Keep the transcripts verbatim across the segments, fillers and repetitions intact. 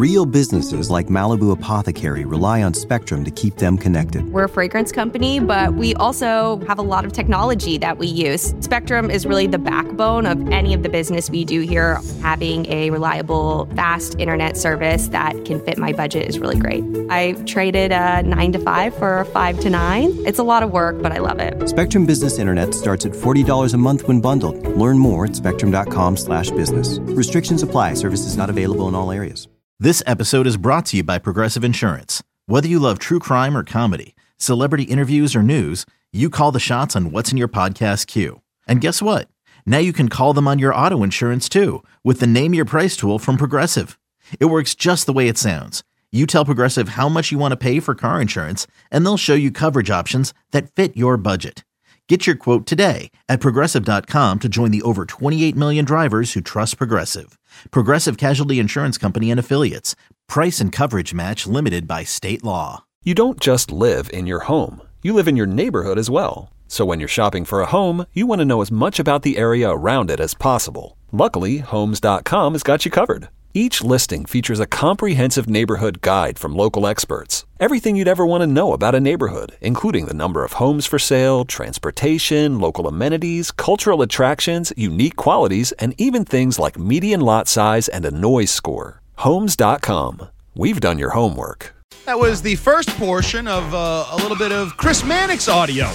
Real businesses like Malibu Apothecary rely on Spectrum to keep them connected. We're a fragrance company, but we also have a lot of technology that we use. Spectrum is really the backbone of any of the business we do here. Having a reliable, fast internet service that can fit my budget is really great. I traded a nine to five for a five to nine. It's a lot of work, but I love it. Spectrum Business Internet starts at forty dollars a month when bundled. Learn more at spectrum.com slash business. Restrictions apply. Services not available in all areas. This episode is brought to you by Progressive Insurance. Whether you love true crime or comedy, celebrity interviews or news, you call the shots on what's in your podcast queue. And guess what? Now you can call them on your auto insurance too with the Name Your Price tool from Progressive. It works just the way it sounds. You tell Progressive how much you want to pay for car insurance, and they'll show you coverage options that fit your budget. Get your quote today at Progressive dot com to join the over twenty-eight million drivers who trust Progressive. Progressive Casualty Insurance Company and Affiliates. Price and coverage match limited by state law. You don't just live in your home. You live in your neighborhood as well. So when you're shopping for a home, you want to know as much about the area around it as possible. Luckily, Homes dot com has got you covered. Each listing features a comprehensive neighborhood guide from local experts. Everything you'd ever want to know about a neighborhood, including the number of homes for sale, transportation, local amenities, cultural attractions, unique qualities, and even things like median lot size and a noise score. Homes dot com. We've done your homework. That was the first portion of uh, a little bit of Chris Mannix audio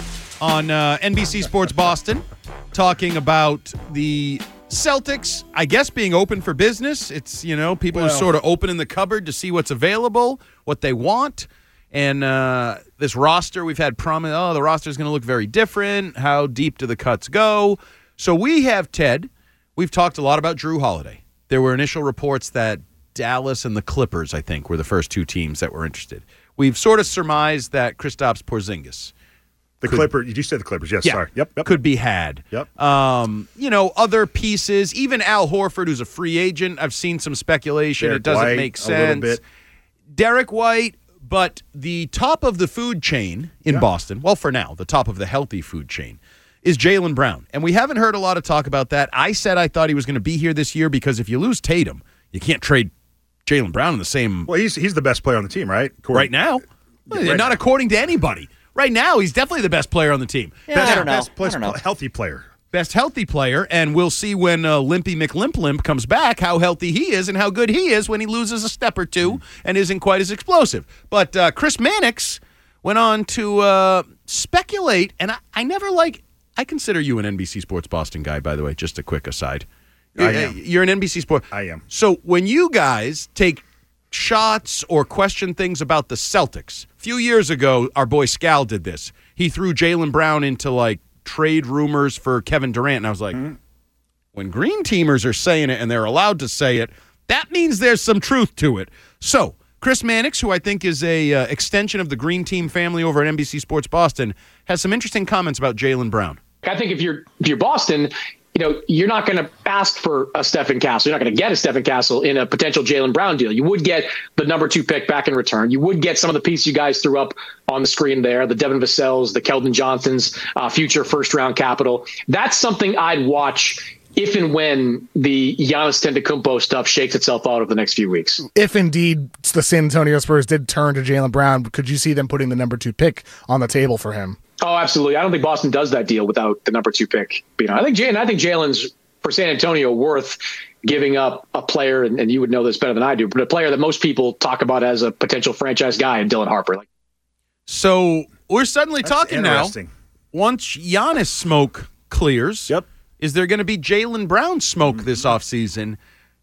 on uh, N B C Sports Boston, talking about the Celtics, I guess, being open for business. It's, you know, people well, are sort of opening the cupboard to see what's available, what they want. And uh, this roster, we've had promise, oh, the roster is going to look very different. How deep do the cuts go? So we have Ted. We've talked a lot about Drew Holiday. There were initial reports that Dallas and the Clippers, I think, were the first two teams that were interested. We've sort of surmised that Kristaps Porzingis, The could, Clippers, you said the Clippers, yes, yeah, sorry. Yep, yep. Could be had. Yep. Um, you know, other pieces, even Al Horford, who's a free agent, I've seen some speculation. Derek it doesn't White, make sense. A little bit. Derek White, but the top of the food chain in yeah. Boston, well, for now, the top of the healthy food chain, is Jaylen Brown. And we haven't heard a lot of talk about that. I said I thought he was going to be here this year because if you lose Tatum, you can't trade Jaylen Brown in the same... Well, he's he's the best player on the team, right? According, right now. Yeah, right not now. According to anybody. Right now, he's definitely the best player on the team. Yeah, best, I don't know. Best, I don't know. healthy player. Best healthy player, and we'll see when uh, Limpy McLimp-Limp comes back how healthy he is and how good he is when he loses a step or two mm. and isn't quite as explosive. But uh, Chris Mannix went on to uh, speculate, and I, I never like – I consider you an N B C Sports Boston guy, by the way, just a quick aside. I am. You're an N B C Sports – I am. So when you guys take – shots or question things about the Celtics. A few years ago, our boy Scal did this. He threw Jaylen Brown into, like, trade rumors for Kevin Durant, and I was like, mm-hmm. when green teamers are saying it and they're allowed to say it, that means there's some truth to it. So, Chris Mannix, who I think is a uh, extension of the green team family over at N B C Sports Boston, has some interesting comments about Jaylen Brown. I think if you're if you're Boston, you know, you're not going to ask for a Stephen Castle. You're not going to get a Stephen Castle in a potential Jaylen Brown deal. You would get the number two pick back in return. You would get some of the pieces you guys threw up on the screen there, the Devin Vassell's, the Keldon Johnson's uh, future first-round capital. That's something I'd watch if and when the Giannis Antetokounmpo stuff shakes itself out over the next few weeks. If indeed the San Antonio Spurs did turn to Jaylen Brown, could you see them putting the number two pick on the table for him? Oh, absolutely. I don't think Boston does that deal without the number two pick. You know, I think Jay, I think Jaylen's for San Antonio worth giving up a player, and, and you would know this better than I do, but a player that most people talk about as a potential franchise guy, and Dylan Harper. Like, so we're suddenly That's talking now. Once Giannis smoke clears, yep. is there going to be Jaylen Brown smoke mm-hmm. this offseason?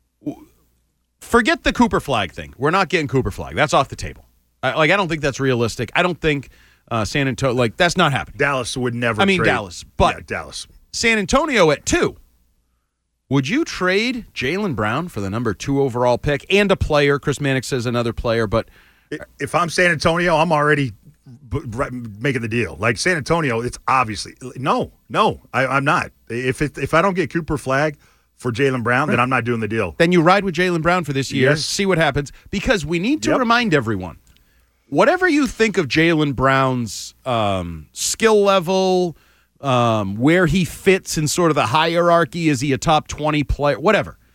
Forget the Cooper Flag thing. We're not getting Cooper Flag. That's off the table. I, like I don't think that's realistic. I don't think. Uh, San Antonio, like, that's not happening. Dallas would never I mean, trade. Dallas, but yeah, Dallas. San Antonio at two. Would you trade Jaylen Brown for the number two overall pick and a player? Chris Mannix says another player, but if I'm San Antonio, I'm already b- b- making the deal. Like San Antonio, it's obviously no, no, I, I'm not. If it, if I don't get Cooper Flag for Jaylen Brown, then I'm not doing the deal. Then you ride with Jaylen Brown for this year, yes. see what happens, because we need to yep. remind everyone. Whatever you think of Jaylen Brown's um, skill level, um, where he fits in sort of the hierarchy, is he a top twenty player, whatever.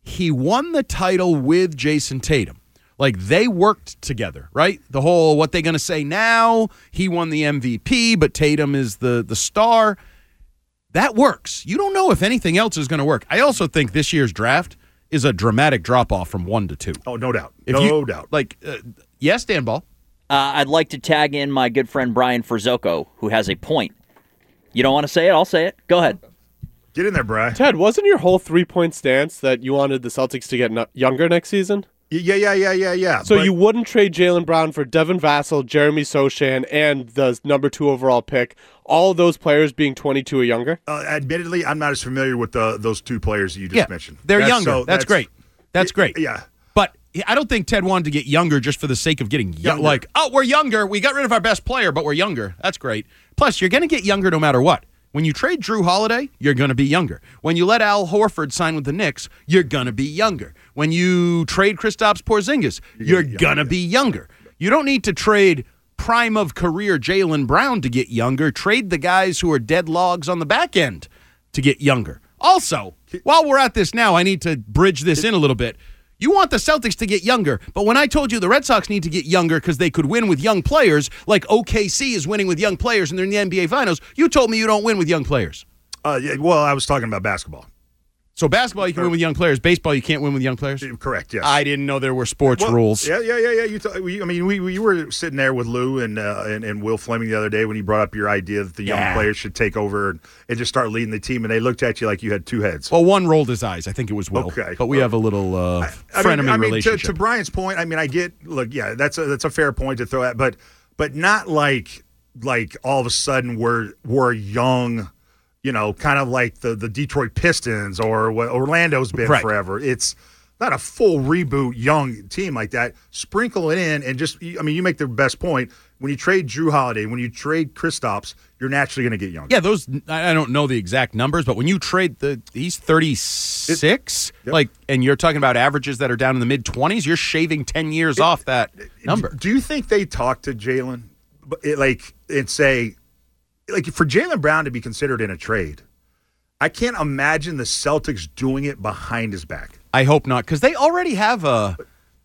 he won the title with Jason Tatum. Like, they worked together, right? The whole what they going to say now, he won the M V P, but Tatum is the, the star. That works. You don't know if anything else is going to work. I also think this year's draft is a dramatic drop-off from one to two. Oh, no doubt. If no you, doubt. Like, uh, yes, Dan Ball? Uh, I'd like to tag in my good friend Brian Frizzoco, who has a point. You don't want to say it? I'll say it. Go ahead. Get in there, Brian. Ted, wasn't your whole three-point stance that you wanted the Celtics to get no- younger next season? Yeah, yeah, yeah, yeah, yeah. So but, you wouldn't trade Jaylen Brown for Devin Vassell, Jeremy Sochan, and the number two overall pick, all of those players being twenty-two or younger? Uh, admittedly, I'm not as familiar with the, those two players that you just yeah, mentioned. They're that's, younger. So that's, that's great. That's great. Yeah. But I don't think Ted wanted to get younger just for the sake of getting young. Like, oh, we're younger. We got rid of our best player, but we're younger. That's great. Plus, you're going to get younger no matter what. When you trade Drew Holiday, you're going to be younger. When you let Al Horford sign with the Knicks, you're going to be younger. When you trade Kristaps Porzingis, you're going to be younger. You don't need to trade prime of career Jaylen Brown to get younger. Trade the guys who are dead logs on the back end to get younger. Also, while we're at this now, I need to bridge this in a little bit. You want the Celtics to get younger, but when I told you the Red Sox need to get younger because they could win with young players, like O K C is winning with young players and they're in the N B A Finals, you told me you don't win with young players. Uh, yeah, well, I was talking about basketball. So basketball, you can win with young players. Baseball, you can't win with young players? Correct, yes. I didn't know there were sports well, rules. Yeah, yeah, yeah, yeah. You t- we, I mean, we, we were sitting there with Lou and, uh, and and Will Fleming the other day when he brought up your idea that the young Yeah. players should take over and, and just start leading the team, and they looked at you like you had two heads. Well, one rolled his eyes. I think it was Will. Okay. But we have a little uh, I, I frenemy mean, I mean, relationship. To, to Brian's point, I mean, I get, look, yeah, that's a, that's a fair point to throw at, but but not like like all of a sudden we're we're young. You know, kind of like the, the Detroit Pistons or what Orlando's been right. forever. It's not a full reboot young team like that. Sprinkle it in and just, I mean, you make the best point. When you trade Drew Holiday, when you trade Kristaps, you're naturally going to get younger. Yeah, those, I don't know the exact numbers, but when you trade the, he's thirty-six, Yep. like, and you're talking about averages that are down in the mid twenties, you're shaving ten years It, off that number. Do you think they talk to Jaylen, like, and say, like, for Jaylen Brown to be considered in a trade, I can't imagine the Celtics doing it behind his back. I hope not, because they already have a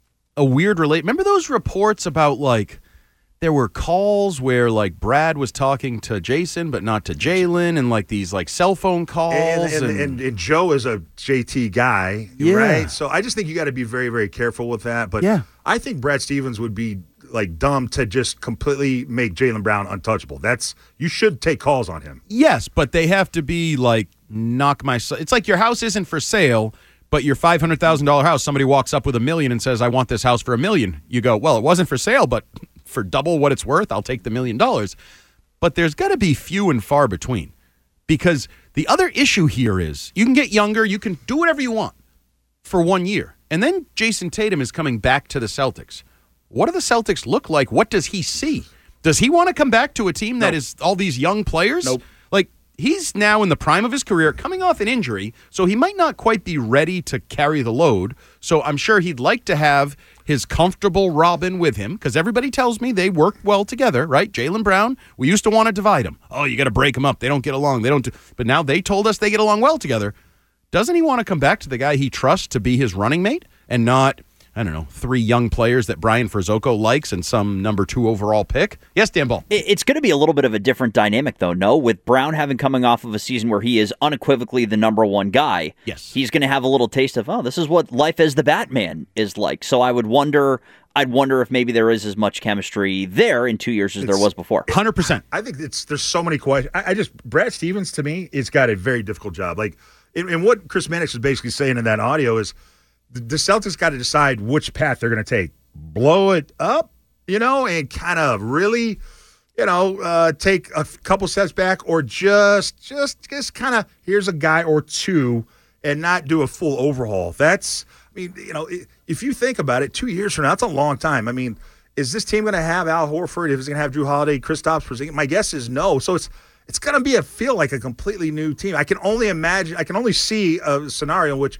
a weird relate. Remember those reports about, like, there were calls where, like, Brad was talking to Jason but not to Jaylen, and, like, these, like, cell phone calls. And, and, and, and, and Joe is a J T guy, Yeah. right? So I just think you got to be very, very careful with that. But Yeah. I think Brad Stevens would be, like, dumb to just completely make Jaylen Brown untouchable. That's you should take calls on him. Yes, but they have to be, like, knock my... It's like your house isn't for sale, but your five hundred thousand dollars house, somebody walks up with a million and says, I want this house for a million. You go, well, it wasn't for sale, but for double what it's worth, I'll take the million dollars. But there's got to be few and far between, because the other issue here is you can get younger, you can do whatever you want for one year. And then Jason Tatum is coming back to the Celtics. What do the Celtics look like? What does he see? Does he want to come back to a team that Nope. is all these young players? Nope. Like, he's now in the prime of his career, coming off an injury, so he might not quite be ready to carry the load. So I'm sure he'd like to have his comfortable Robin with him, because everybody tells me they work well together, right? Jaylen Brown, we used to want to divide them. Oh, you got to break them up. They don't get along. They don't. Do, but now they told us they get along well together. Doesn't he want to come back to the guy he trusts to be his running mate and not, I don't know, three young players that Brian Frizzoco likes and some number two overall pick? Yes, Dan Ball. It's going to be a little bit of a different dynamic, though, no? With Brown having coming off of a season where he is unequivocally the number one guy, Yes. he's going to have a little taste of, oh, this is what life as the Batman is like. So I would wonder, I'd wonder if maybe there is as much chemistry there in two years as there was before. one hundred percent. I think it's there's so many questions. I, I just Brad Stevens to me, it's got a very difficult job. Like, and, and what Chris Mannix is basically saying in that audio is the, the Celtics got to decide which path they're going to take. Blow it up, you know, and kind of really, you know, uh, take a couple steps back, or just just just kind of here's a guy or two and not do a full overhaul. That's, I mean, you know, if you think about it, two years from now, that's a long time. I mean, is this team going to have Al Horford? If it's going to have Drew Holiday, Kristaps Porzingis? My guess is no. So it's it's going to be a feel like a completely new team. I can only imagine. I can only see a scenario in which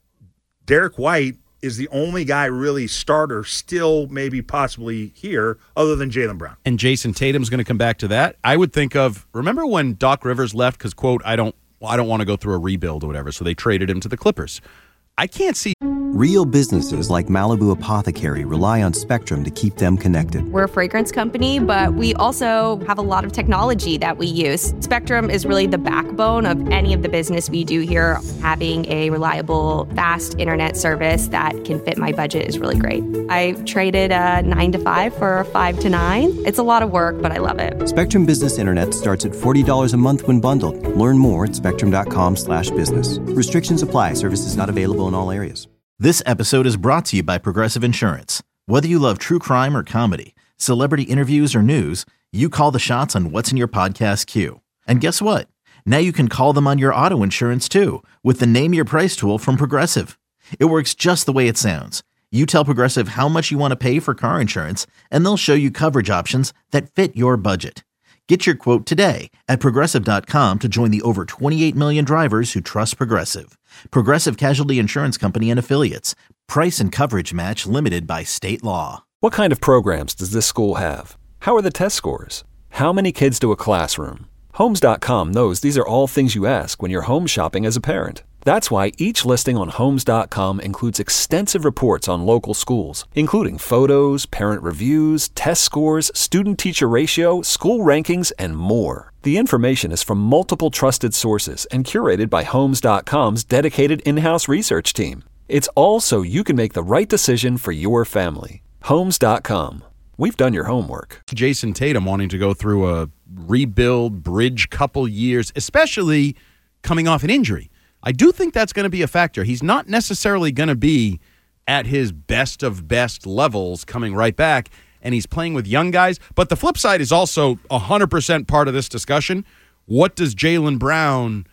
Derek White is the only guy really starter still, maybe possibly here, other than Jaylen Brown. And Jason Tatum's going to come back to that. I would think of, remember when Doc Rivers left because, quote, I don't, well, I don't want to go through a rebuild or whatever, so they traded him to the Clippers. I can't see. Real businesses like Malibu Apothecary rely on Spectrum to keep them connected. We're a fragrance company, but we also have a lot of technology that we use. Spectrum is really the backbone of any of the business we do here. Having a reliable, fast internet service that can fit my budget is really great. I traded a nine to five for a five to nine. It's a lot of work, but I love it. Spectrum Business Internet starts at forty dollars a month when bundled. Learn more at spectrum.com slash business. Restrictions apply. Services not available in all areas. This episode is brought to you by Progressive Insurance. Whether you love true crime or comedy, celebrity interviews or news, you call the shots on what's in your podcast queue. And guess what? Now you can call them on your auto insurance too with the Name Your Price tool from Progressive. It works just the way it sounds. You tell Progressive how much you want to pay for car insurance, and they'll show you coverage options that fit your budget. Get your quote today at Progressive dot com to join the over twenty-eight million drivers who trust Progressive. Progressive Casualty Insurance Company and Affiliates. Price and coverage match limited by state law. What kind of programs does this school have? How are the test scores? How many kids do a classroom? Homes dot com knows these are all things you ask when you're home shopping as a parent. That's why each listing on Homes dot com includes extensive reports on local schools, including photos, parent reviews, test scores, student-teacher ratio, school rankings, and more. The information is from multiple trusted sources and curated by Homes dot com's dedicated in-house research team. It's all so you can make the right decision for your family. Homes dot com. We've done your homework. Jason Tatum wanting to go through a rebuild, bridge couple years, especially coming off an injury. I do think that's going to be a factor. He's not necessarily going to be at his best of best levels coming right back, and he's playing with young guys. But the flip side is also one hundred percent part of this discussion. What does Jaylen Brown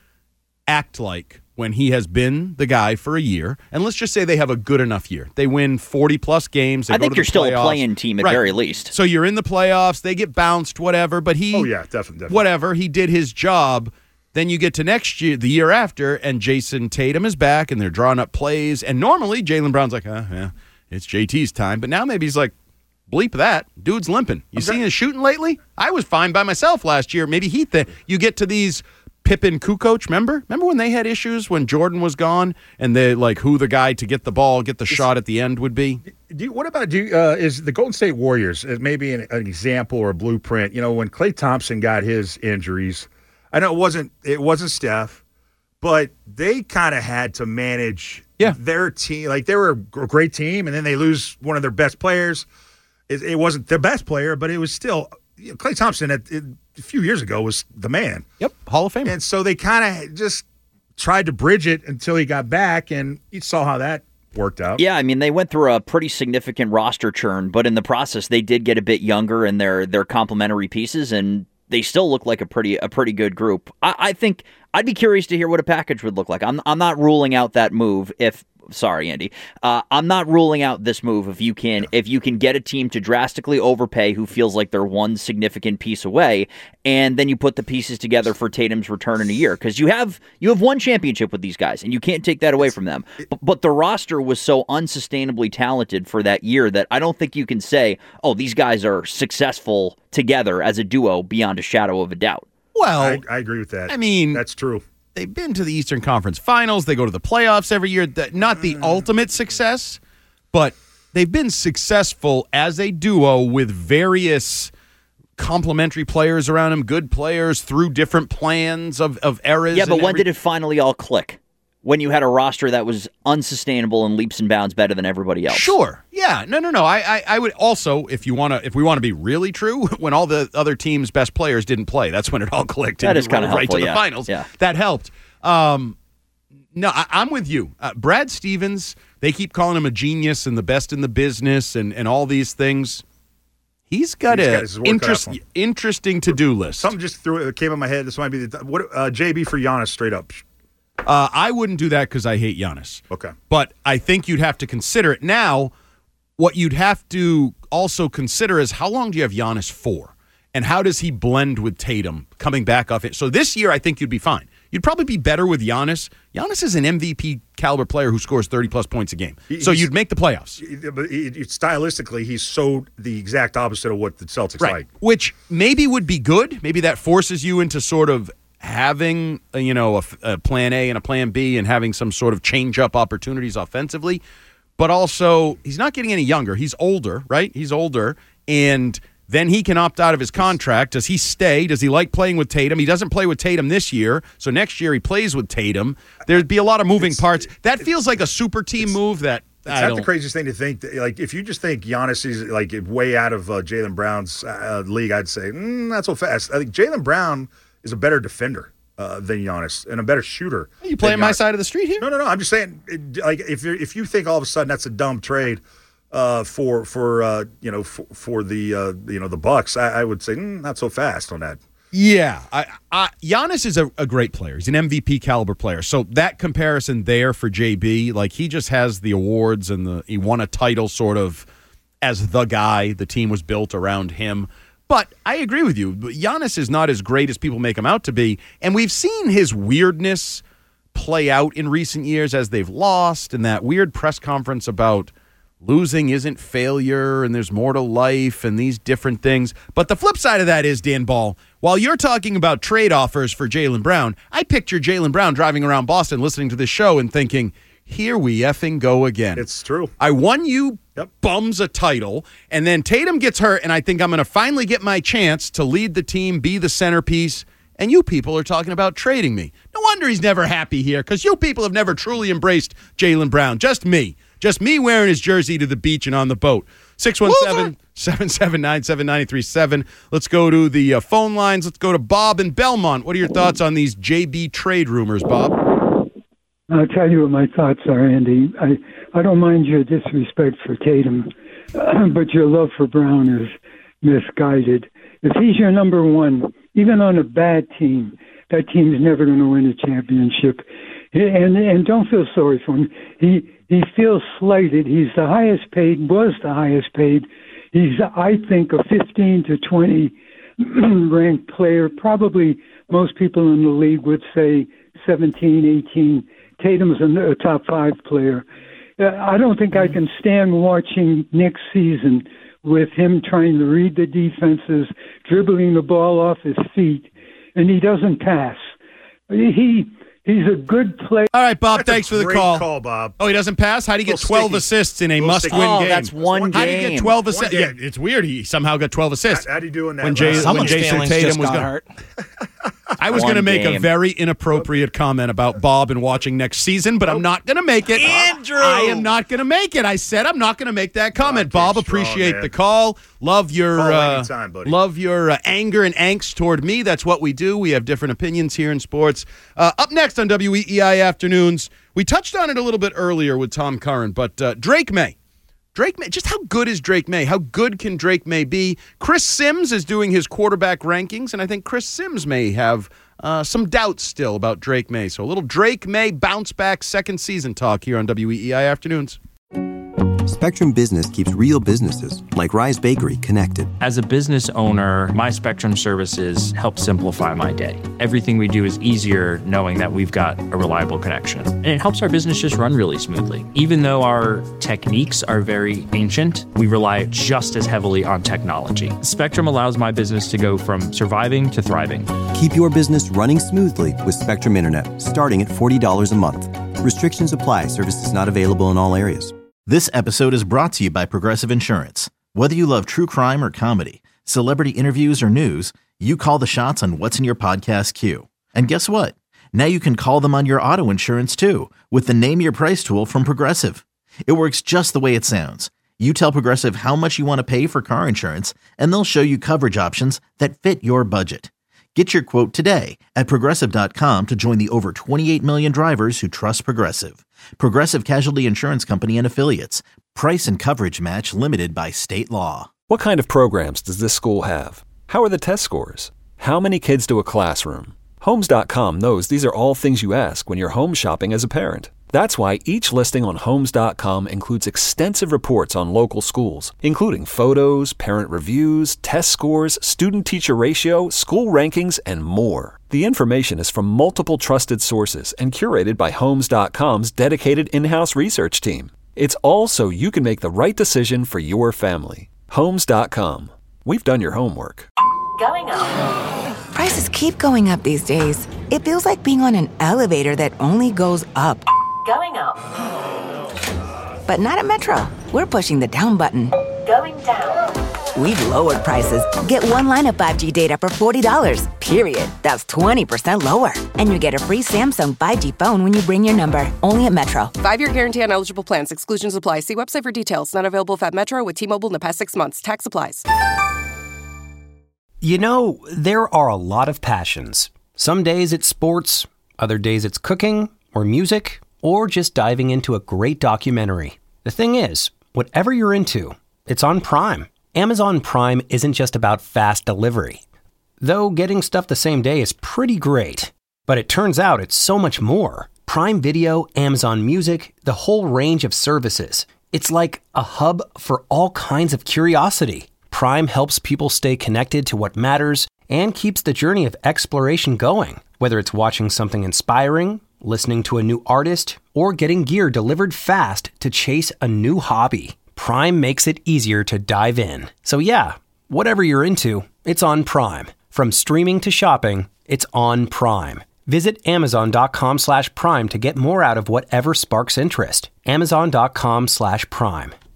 act like when he has been the guy for a year? And let's just say they have a good enough year. They win forty-plus games. They I go think to you're the still playoffs. a play-in team at Right. very least. So you're in the playoffs. They get bounced, whatever. But he, Oh, yeah, definitely, definitely. whatever, he did his job. Then you get to next year, the year after, and Jason Tatum is back, and they're drawing up plays. And normally, Jaylen Brown's like, uh, yeah, it's J T's time. But now maybe he's like, bleep that. Dude's limping. You seen his shooting lately? I was fine by myself last year. Maybe he th- You get to these Pippen Kukoc, remember? Remember when they had issues when Jordan was gone, and they like who the guy to get the ball, get the shot at the end would be? Do you, what about do you, uh, is the Golden State Warriors uh, maybe an, an example or a blueprint? You know, when Klay Thompson got his injuries, I know it wasn't it wasn't Steph, but they kind of had to manage yeah. their team. Like they were a great team, and then they lose one of their best players. It, it wasn't their best player, but it was still you know, Klay Thompson. At, it, a few years ago was the man. Yep, Hall of Famer. And so they kind of just tried to bridge it until he got back, and you saw how that worked out. Yeah, I mean, they went through a pretty significant roster churn, but in the process, they did get a bit younger in their their complementary pieces, and they still look like a pretty a pretty good group. I, I think I'd be curious to hear what a package would look like. I'm I'm not ruling out that move if. Sorry, Andy. Uh, I'm not ruling out this move if you can if you can get a team to drastically overpay who feels like they're one significant piece away, and then you put the pieces together for Tatum's return in a year because you have you have one championship with these guys, and you can't take that away from them. But, but the roster was so unsustainably talented for that year that I don't think you can say, oh, these guys are successful together as a duo beyond a shadow of a doubt. Well, I, I agree with that. I mean, that's true. They've been to the Eastern Conference Finals. They go to the playoffs every year. Not the ultimate success, but they've been successful as a duo with various complementary players around them, good players through different plans of, of eras. Yeah, but when every- did it finally all click? When you had a roster that was unsustainable and leaps and bounds better than everybody else. Sure. Yeah. No, no, no. I, I, I would also, if you want to, if we want to be really true, when all the other teams' best players didn't play, that's when it all clicked. That and is kind of right helpful, to the yeah. finals. Yeah. That helped. Um, no, I, I'm with you. Uh, Brad Stevens, they keep calling him a genius and the best in the business and, and all these things. He's got He's a got his work cut out interest, for him. interesting to-do list. Something just threw it came in my head. This might be the what uh, J B for Giannis straight up. Uh, I wouldn't do that because I hate Giannis. Okay. But I think you'd have to consider it. Now, what you'd have to also consider is how long do you have Giannis for? And how does he blend with Tatum coming back off it? So this year, I think you'd be fine. You'd probably be better with Giannis. Giannis is an M V P caliber player who scores thirty-plus points a game. So He's- you'd make the playoffs. But he- he- stylistically, he's so the exact opposite of what the Celtics Right. like. Which maybe would be good. Maybe that forces you into sort of having, uh, you know, a, a plan A and a plan B and having some sort of change-up opportunities offensively. But also, he's not getting any younger. He's older, right? He's older, and then he can opt out of his contract. Does he stay? Does he like playing with Tatum? He doesn't play with Tatum this year, so next year he plays with Tatum. There'd be a lot of moving it's, parts. That feels like a super team move that It's not the craziest thing to think. That, like, if you just think Giannis is like way out of uh, Jaylen Brown's uh, league, I'd say mm, not so fast. I think Jaylen Brown is a better defender uh, than Giannis and a better shooter. Are you playing my side of the street here? No, no, no. I'm just saying, it, like, if you if you think all of a sudden that's a dumb trade uh, for for uh, you know for, for the uh, you know the Bucks, I, I would say mm, not so fast on that. Yeah, I, I, Giannis is a, a great player. He's an M V P caliber player. So that comparison there for J B, like he just has the awards and the he won a title sort of as the guy. The team was built around him. But I agree with you. Giannis is not as great as people make him out to be. And we've seen his weirdness play out in recent years as they've lost, and that weird press conference about losing isn't failure and there's more to life and these different things. But the flip side of that is, Dan Ball, while you're talking about trade offers for Jaylen Brown, I picture Jaylen Brown driving around Boston listening to this show and thinking, here we effing go again. It's true. I won you yep. bums a title, and then Tatum gets hurt, and I think I'm going to finally get my chance to lead the team, be the centerpiece, and you people are talking about trading me. No wonder he's never happy here, because you people have never truly embraced Jaylen Brown. Just me. Just me wearing his jersey to the beach and on the boat. six one seven, seven seven nine, seven nine three seven. Let's go to the uh, phone lines. Let's go to Bob in Belmont. What are your thoughts on these J B trade rumors, Bob? I'll tell you what my thoughts are, Andy. I, I don't mind your disrespect for Tatum, uh, but your love for Brown is misguided. If he's your number one, even on a bad team, that team's never going to win a championship. And and don't feel sorry for him. He he feels slighted. He's the highest paid, was the highest paid. He's, I think, a fifteen to twenty ranked player. Probably most people in the league would say seventeen, eighteen. Tatum's a, a top five player. Uh, I don't think I can stand watching next season with him trying to read the defenses, dribbling the ball off his feet, and he doesn't pass. He he's a good player. All right, Bob, That's thanks a for the great call. call, Bob. Oh, he doesn't pass? How do you get twelve sticky. assists in a Little must-win sticky. Oh, game? that's one How do you game. get twelve assists? One Yeah, game. it's weird. He somehow got twelve assists. How, how do you do in that? When, Jay, last- when Someone's Jason feelings Tatum just was got going hurt. I was One going to make a game. very inappropriate comment about Bob and watching next season, but I'm not going to make it. Andrew! I am not going to make it. I said I'm not going to make that comment. Bob, Bob, you're strong, appreciate man. the call. Love your Call uh, anytime, buddy. love your uh, anger and angst toward me. That's what we do. We have different opinions here in sports. Uh, up next on W E E I Afternoons, we touched on it a little bit earlier with Tom Curran, but uh, Drake May. Drake May, just how good is Drake May? How good can Drake May be? Chris Sims is doing his quarterback rankings, and I think Chris Sims may have uh, some doubts still about Drake May. So a little Drake May bounce back second season talk here on W E E I Afternoons. Spectrum Business keeps real businesses, like Rise Bakery, connected. As a business owner, my Spectrum services help simplify my day. Everything we do is easier knowing that we've got a reliable connection. And it helps our business just run really smoothly. Even though our techniques are very ancient, we rely just as heavily on technology. Spectrum allows my business to go from surviving to thriving. Keep your business running smoothly with Spectrum Internet, starting at forty dollars a month. Restrictions apply. Services not available in all areas. This episode is brought to you by Progressive Insurance. Whether you love true crime or comedy, celebrity interviews or news, you call the shots on what's in your podcast queue. And guess what? Now you can call them on your auto insurance too with the Name Your Price tool from Progressive. It works just the way it sounds. You tell Progressive how much you want to pay for car insurance, and they'll show you coverage options that fit your budget. Get your quote today at Progressive dot com to join the over twenty-eight million drivers who trust Progressive. Progressive Casualty Insurance Company and Affiliates. Price and coverage match limited by state law. What kind of programs does this school have? How are the test scores? How many kids do a classroom? Homes dot com knows these are all things you ask when you're home shopping as a parent. That's why each listing on Homes dot com includes extensive reports on local schools, including photos, parent reviews, test scores, student-teacher ratio, school rankings, and more. The information is from multiple trusted sources and curated by Homes dot com's dedicated in-house research team. It's all so you can make the right decision for your family. Homes dot com. We've done your homework. Going on. Prices keep going up these days. It feels like being on an elevator that only goes up. Going up. But not at Metro. We're pushing the down button. Going down. We've lowered prices. Get one line of five G data for forty dollars, period. That's twenty percent lower. And you get a free Samsung five G phone when you bring your number. Only at Metro. Five-year guarantee on eligible plans. Exclusions apply. See website for details. Not available at Metro with T-Mobile in the past six months. Tax applies. You know, there are a lot of passions. Some days it's sports, other days it's cooking or music, or just diving into a great documentary. The thing is, whatever you're into, it's on Prime. Amazon Prime isn't just about fast delivery. Though getting stuff the same day is pretty great. But it turns out it's so much more. Prime Video, Amazon Music, the whole range of services. It's like a hub for all kinds of curiosity. Prime helps people stay connected to what matters and keeps the journey of exploration going. Whether it's watching something inspiring, listening to a new artist, or getting gear delivered fast to chase a new hobby, Prime makes it easier to dive in. So yeah, whatever you're into, it's on Prime. From streaming to shopping, it's on Prime. Visit amazon.com slash prime to get more out of whatever sparks interest. Amazon.com slash prime.